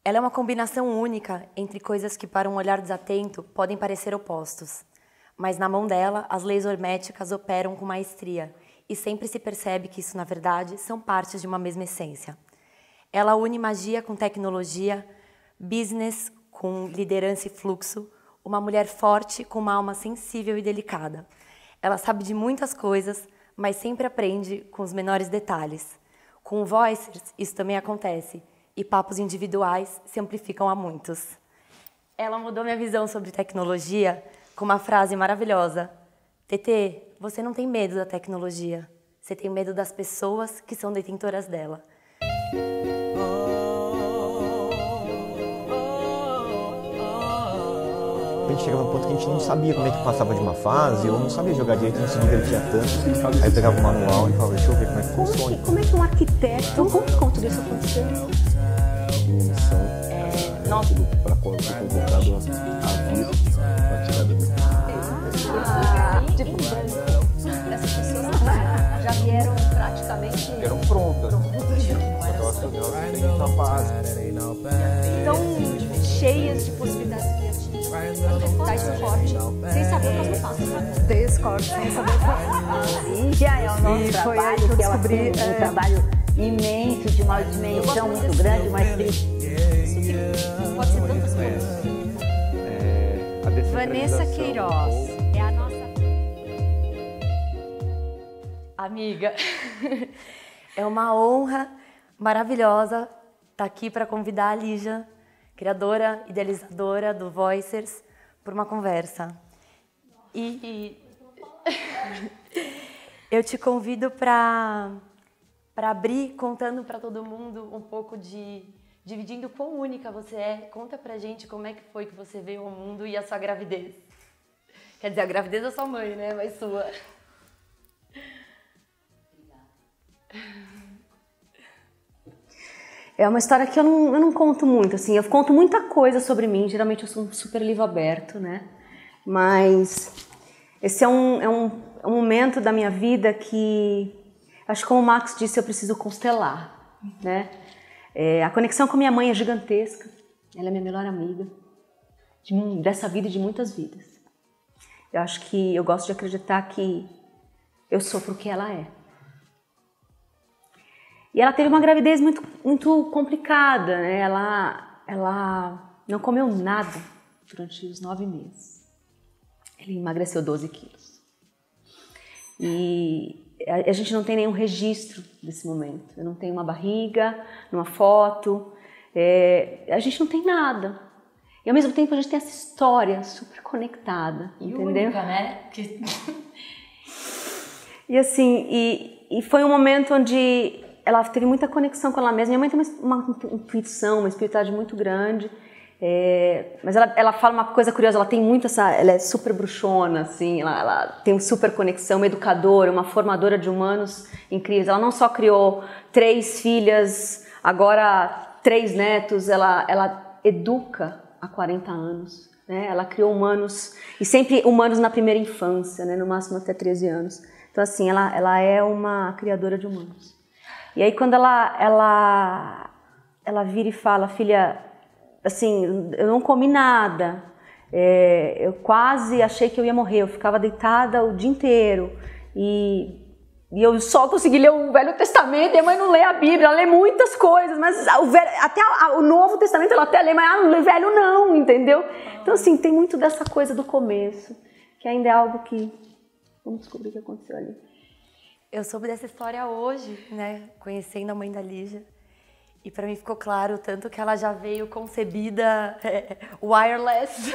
Ela é uma combinação única entre coisas que, para um olhar desatento, podem parecer opostos. Mas na mão dela, as leis herméticas operam com maestria e sempre se percebe que isso, na verdade, são partes de uma mesma essência. Ela une magia com tecnologia, business com liderança e fluxo, uma mulher forte com uma alma sensível e delicada. Ela sabe de muitas coisas, mas sempre aprende com os menores detalhes. Com o Voicers, isso também acontece, e papos individuais se amplificam a muitos. Ela mudou minha visão sobre tecnologia com uma frase maravilhosa. Tetê, você não tem medo da tecnologia, você tem medo das pessoas que são detentoras dela. A gente chegava no ponto que a gente não sabia como é que passava de uma fase, ou não sabia jogar direito, não se divertia tanto. Aí pegava o manual e falava, deixa eu ver como é que funciona. Como é que um arquiteto, como tudo isso aconteceu? Minha missão para qual eu fui convocado a vir para tirar da minha Tipo, essas pessoas já vieram praticamente... eram prontas. Aquelas pessoas na base. Tão cheias de possibilidades criativas. Dá esse corte, sem saber o próximo passo. Dei esse corte, sem saber o próximo. E já é o nosso E foi aí trabalho, que eu que é descobri, um trabalho imenso, de uma dimensão muito grande, uma Pode ser tantas coisas. A Vanessa Queiroz é a nossa... Amiga, é uma honra maravilhosa estar aqui para convidar a Lígia, criadora, idealizadora do Voicers, por uma conversa. E eu te convido para abrir, contando para todo mundo um pouco dividindo quão única você é. Conta pra gente como é que foi que você veio ao mundo e a sua gravidez. Quer dizer, a gravidez da sua mãe, né? Mas sua. É uma história que eu não conto muito, assim, eu conto muita coisa sobre mim, geralmente eu sou um super livro aberto, né? Mas esse é um momento da minha vida que, acho que como o Max disse, eu preciso constelar, né? A conexão com a minha mãe é gigantesca, ela é minha melhor amiga, dessa vida e de muitas vidas. Eu acho que eu gosto de acreditar que eu sou porque ela é. E ela teve uma gravidez muito, muito complicada, né? Ela não comeu nada durante os 9 meses. Ela emagreceu 12 quilos. E a gente não tem nenhum registro desse momento. Eu não tenho uma barriga, uma foto. A gente não tem nada. E ao mesmo tempo a gente tem essa história super conectada, E entendeu? única, né? E assim, e foi um momento onde ela teve muita conexão com ela mesma. Minha mãe tem uma intuição, uma espiritualidade muito grande. Mas ela fala uma coisa curiosa, ela tem muito ela é super bruxona, assim, ela tem uma super conexão, uma educadora, uma formadora de humanos incríveis. Ela não só criou 3 filhas, agora 3 netos, ela educa há 40 anos. Né? Ela criou humanos, e sempre humanos na primeira infância, né? No máximo até 13 anos. Então assim, ela é uma criadora de humanos. E aí quando ela vira e fala, filha, assim, eu não comi nada, eu quase achei que eu ia morrer, eu ficava deitada o dia inteiro e eu só consegui ler o Velho Testamento, e a mãe não lê a Bíblia, ela lê muitas coisas, mas até o Novo Testamento ela até lê, mas o Velho não, entendeu? Então assim, tem muito dessa coisa do começo, que ainda é algo que... Vamos descobrir o que aconteceu ali. Eu soube dessa história hoje, né? Conhecendo a mãe da Lígia. E para mim ficou claro o tanto que ela já veio concebida wireless.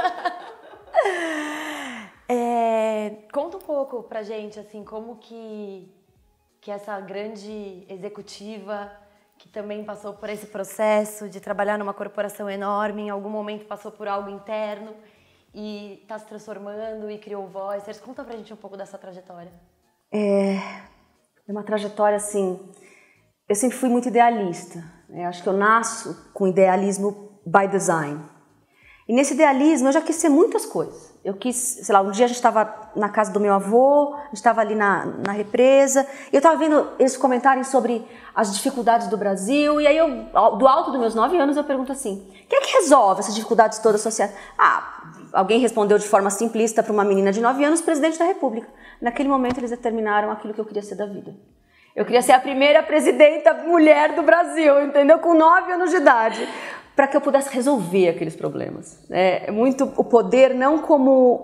Conta um pouco pra gente, assim, como que essa grande executiva, que também passou por esse processo de trabalhar numa corporação enorme, em algum momento passou por algo interno e está se transformando e criou o Voicers. Conta pra gente um pouco dessa trajetória. É uma trajetória, assim, eu sempre fui muito idealista, né? Acho que eu nasço com idealismo by design. E nesse idealismo eu já quis ser muitas coisas. Eu quis, sei lá, um dia a gente estava na casa do meu avô, a gente estava ali na represa, e eu estava vendo eles comentarem sobre as dificuldades do Brasil, e aí eu, do alto dos meus 9 anos, eu pergunto assim, quem é que resolve essas dificuldades todas sociais? Alguém respondeu de forma simplista para uma menina de 9 anos, presidente da República. Naquele momento eles determinaram aquilo que eu queria ser da vida. Eu queria ser a primeira presidenta mulher do Brasil, entendeu? Com 9 anos de idade. Para que eu pudesse resolver aqueles problemas. É muito o poder não como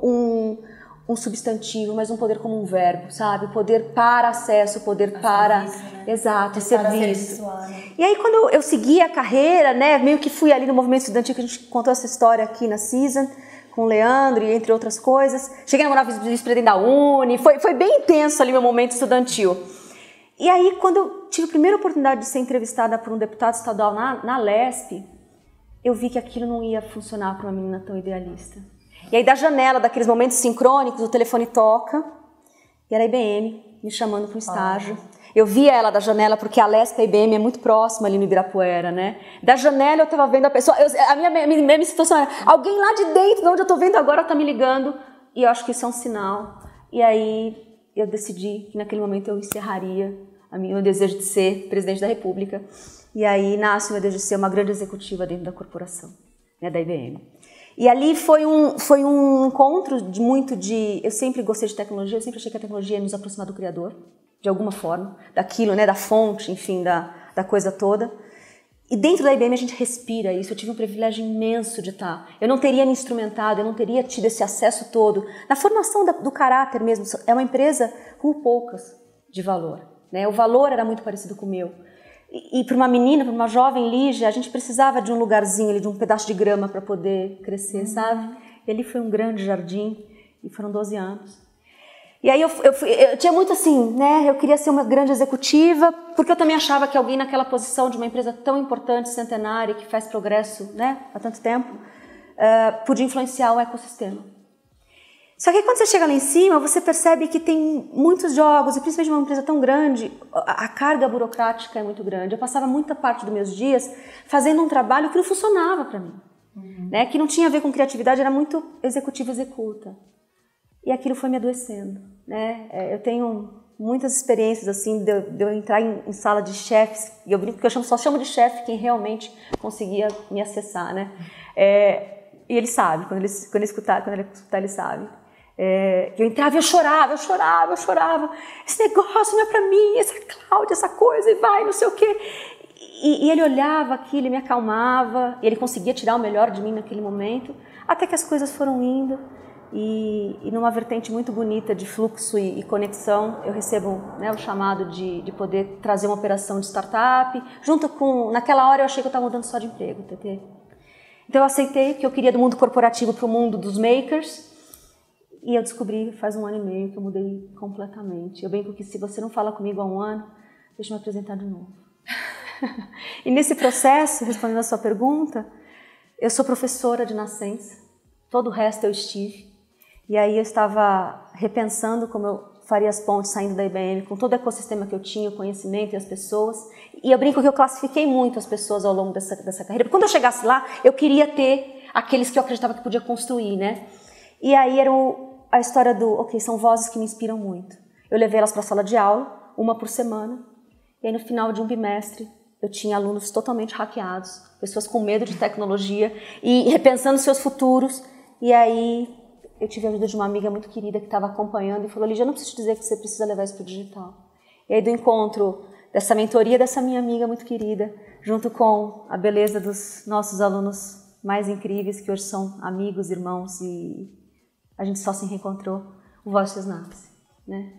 um substantivo, mas um poder como um verbo, sabe? O poder para acesso, o poder para... Serviço, né? Exato, serviço. E aí quando eu segui a carreira, né, meio que fui ali no movimento estudantil, que a gente contou essa história aqui na Season, com o Leandro e entre outras coisas. Cheguei a namorar vice-presidente da Uni, foi bem intenso ali meu momento estudantil. E aí quando eu tive a primeira oportunidade de ser entrevistada por um deputado estadual na LESP, eu vi que aquilo não ia funcionar para uma menina tão idealista. E aí da janela, daqueles momentos sincrônicos, o telefone toca, e era a IBM me chamando para um estágio. Eu via ela da janela, porque a LESP e a IBM é muito próxima ali no Ibirapuera, né? Da janela eu estava vendo a pessoa, a minha situação era, alguém lá de dentro, de onde eu estou vendo agora, está me ligando, e eu acho que isso é um sinal. E aí eu decidi que naquele momento eu encerraria o meu desejo de ser presidente da República. E aí nasce o meu desejo de ser uma grande executiva dentro da corporação, né, da IBM. E ali foi um encontro eu sempre gostei de tecnologia, eu sempre achei que a tecnologia ia nos aproximar do Criador, de alguma forma, daquilo, né, da fonte, enfim, da coisa toda. E dentro da IBM a gente respira isso, eu tive um privilégio imenso de estar. Eu não teria me instrumentado, eu não teria tido esse acesso todo. Na formação do caráter mesmo, é uma empresa com poucas de valor, né? O valor era muito parecido com o meu. E para uma menina, para uma jovem Lígia, a gente precisava de um lugarzinho, de um pedaço de grama para poder crescer, sabe? E ali foi um grande jardim, e foram 12 anos. E aí eu tinha muito assim, né? Eu queria ser uma grande executiva, porque eu também achava que alguém naquela posição de uma empresa tão importante, centenária, que faz progresso, né, há tanto tempo, podia influenciar o ecossistema. Só que quando você chega lá em cima, você percebe que tem muitos jogos, e principalmente uma empresa tão grande, a carga burocrática é muito grande. Eu passava muita parte dos meus dias fazendo um trabalho que não funcionava para mim, né? Que não tinha a ver com criatividade, era muito executa. E aquilo foi me adoecendo, né? Eu tenho muitas experiências assim de eu entrar em sala de chefes, e eu brinco que eu só chamo de chefe quem realmente conseguia me acessar, né? E ele sabe, quando ele escutar, ele sabe. Eu entrava e eu chorava. Esse negócio não é pra mim, essa Cláudia, essa coisa, e vai, não sei o quê. E ele olhava aquilo, ele me acalmava, e ele conseguia tirar o melhor de mim naquele momento, até que as coisas foram indo, e numa vertente muito bonita de fluxo e conexão, eu recebo, né, o chamado de poder trazer uma operação de startup, junto com, naquela hora eu achei que eu estava mudando só de emprego, TT. Então eu aceitei que eu queria do mundo corporativo para o mundo dos makers, e eu descobri faz 1 ano e meio que eu mudei completamente. Eu brinco que se você não fala comigo há 1 ano, deixa eu me apresentar de novo. E nesse processo, respondendo a sua pergunta, eu sou professora de nascença, todo o resto eu estive. E aí eu estava repensando como eu faria as pontes saindo da IBM, com todo o ecossistema que eu tinha, o conhecimento e as pessoas. E eu brinco que eu classifiquei muito as pessoas ao longo dessa carreira. Porque quando eu chegasse lá, eu queria ter aqueles que eu acreditava que podia construir, né? E aí era a história são vozes que me inspiram muito. Eu levei elas para a sala de aula, 1 por semana, e aí no final de um bimestre eu tinha alunos totalmente hackeados, pessoas com medo de tecnologia e repensando seus futuros. E aí eu tive a ajuda de uma amiga muito querida que estava acompanhando e falou: Lígia, eu não preciso te dizer que você precisa levar isso para o digital. E aí do encontro dessa mentoria dessa minha amiga muito querida, junto com a beleza dos nossos alunos mais incríveis, que hoje são amigos, irmãos, e a gente só se reencontrou, o Voices nasce, né?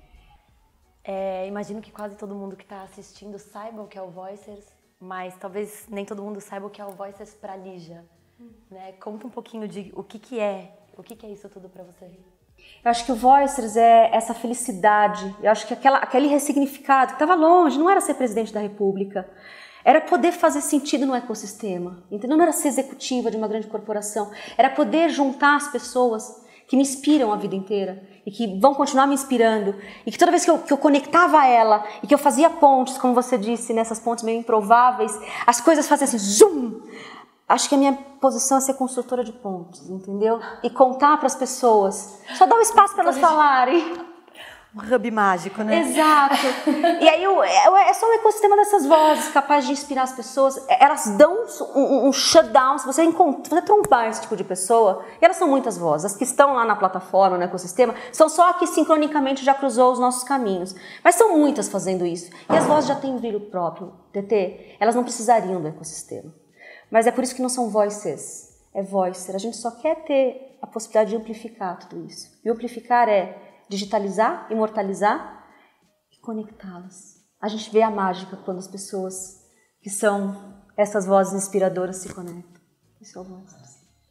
Imagino que quase todo mundo que está assistindo saiba o que é o Voicers, mas talvez nem todo mundo saiba o que é o Voicers para a Lígia, né? Conta um pouquinho de o que é isso tudo para você. Eu acho que o Voicers é essa felicidade, eu acho que aquele ressignificado que estava longe, não era ser presidente da República, era poder fazer sentido no ecossistema, entendeu? Não era ser executiva de uma grande corporação, era poder juntar as pessoas que me inspiram a vida inteira e que vão continuar me inspirando, e que toda vez que eu conectava a ela e que eu fazia pontes, como você disse, nessas pontes meio improváveis, as coisas faziam assim, zoom! Acho que a minha posição é ser construtora de pontes, entendeu? E contar para as pessoas. Só dar um espaço para elas falarem. Um hub mágico, né? Exato. E aí é só um ecossistema dessas vozes capaz de inspirar as pessoas. Elas dão um shutdown. Se você trombar esse tipo de pessoa, e elas são muitas vozes. As que estão lá na plataforma, no ecossistema, são só a que sincronicamente já cruzou os nossos caminhos. Mas são muitas fazendo isso. E as vozes já têm um brilho próprio, TT. Elas não precisariam do ecossistema. Mas é por isso que não são voices. É voicer. A gente só quer ter a possibilidade de amplificar tudo isso. E amplificar é digitalizar, imortalizar e conectá-las. A gente vê a mágica quando as pessoas que são essas vozes inspiradoras se conectam. Isso é o Voicers.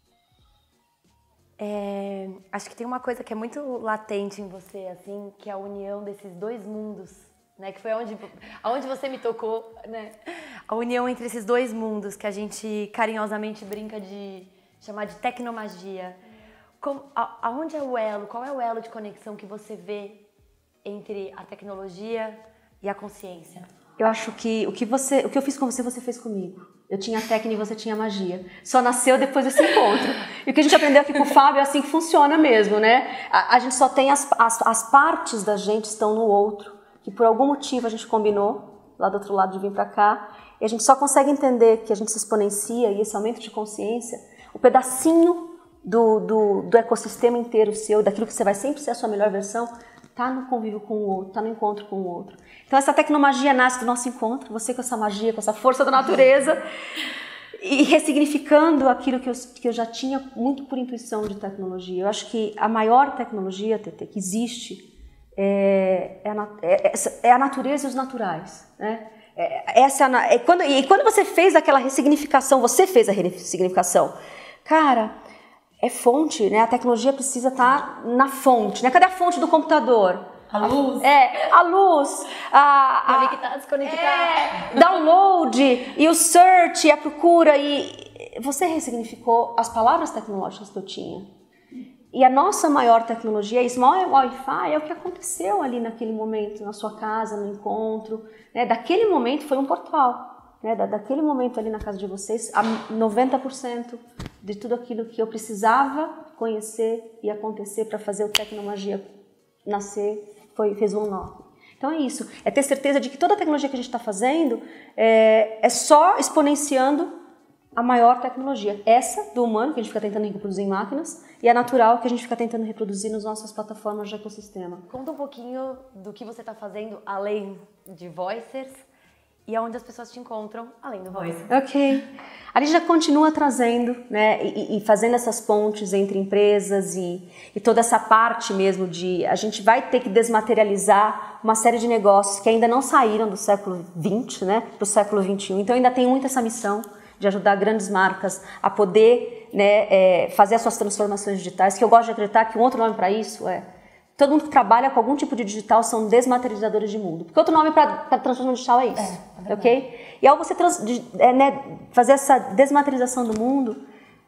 Acho que tem uma coisa que é muito latente em você, assim, que é a união desses dois mundos, né? Que foi aonde você me tocou, né? A união entre esses dois mundos que a gente carinhosamente brinca de chamar de tecnomagia. Aonde é o elo? Qual é o elo de conexão que você vê entre a tecnologia e a consciência? Eu acho que o que eu fiz com você, você fez comigo. Eu tinha técnica e você tinha magia. Só nasceu depois desse encontro. E o que a gente aprendeu aqui com o Fábio é assim que funciona mesmo, né? A gente só tem as partes da gente estão no outro, que por algum motivo a gente combinou lá do outro lado de vir para cá. E a gente só consegue entender que a gente se exponencia e esse aumento de consciência, o pedacinho do ecossistema inteiro seu, daquilo que você vai sempre ser a sua melhor versão, tá no convívio com o outro, tá no encontro com o outro. Então essa tecnomagia nasce do nosso encontro, você com essa magia, com essa força da natureza, e ressignificando aquilo que eu já tinha muito por intuição de tecnologia. Eu acho que a maior tecnologia, TT, que existe é a natureza e os naturais, né? Quando você fez aquela ressignificação, cara, é fonte, né? A tecnologia precisa estar na fonte, né? Cadê a fonte do computador? A luz. A luz. Conectar, desconectar. Download e o search e a procura. E você ressignificou as palavras tecnológicas que eu tinha. E a nossa maior tecnologia, esse maior Wi-Fi, é o que aconteceu ali naquele momento, na sua casa, no encontro. Né? Daquele momento foi um portal. Né, daquele momento ali na casa de vocês, 90% de tudo aquilo que eu precisava conhecer e acontecer para fazer o Tecnomagia nascer, fez um nó. Então é isso, é ter certeza de que toda a tecnologia que a gente está fazendo é só exponenciando a maior tecnologia. Essa do humano, que a gente fica tentando reproduzir em máquinas, e a natural, que a gente fica tentando reproduzir nas nossas plataformas de ecossistema. Conta um pouquinho do que você está fazendo além de Voicers, e aonde as pessoas te encontram, além do Voice. Ok. A gente já continua trazendo, né, e fazendo essas pontes entre empresas e toda essa parte mesmo de... A gente vai ter que desmaterializar uma série de negócios que ainda não saíram do século XX, né, para o século XXI. Então ainda tem muito essa missão de ajudar grandes marcas a poder, né, fazer as suas transformações digitais, que eu gosto de acreditar que um outro nome para isso é... Todo mundo que trabalha com algum tipo de digital são desmaterializadores de mundo. Porque outro nome para transformação digital é isso, ok? E ao você fazer essa desmaterialização do mundo,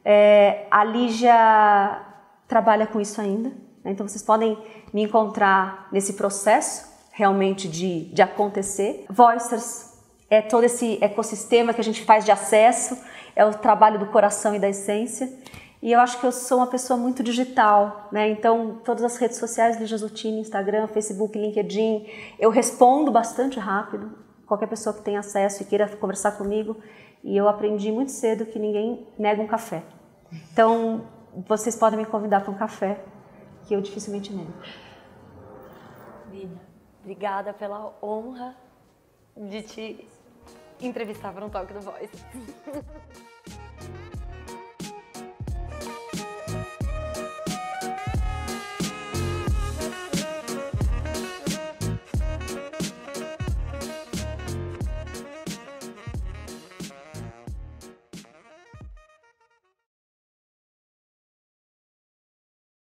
a Lígia trabalha com isso ainda. Né? Então vocês podem me encontrar nesse processo realmente de acontecer. Voicers é todo esse ecossistema que a gente faz de acesso, é o trabalho do coração e da essência. E eu acho que eu sou uma pessoa muito digital, né? Então, todas as redes sociais, Lígia Zottini, Instagram, Facebook, LinkedIn, eu respondo bastante rápido, qualquer pessoa que tenha acesso e queira conversar comigo. E eu aprendi muito cedo que ninguém nega um café. Então, vocês podem me convidar para um café, que eu dificilmente nego. Lígia, obrigada pela honra de te entrevistar para um Talk do Voice.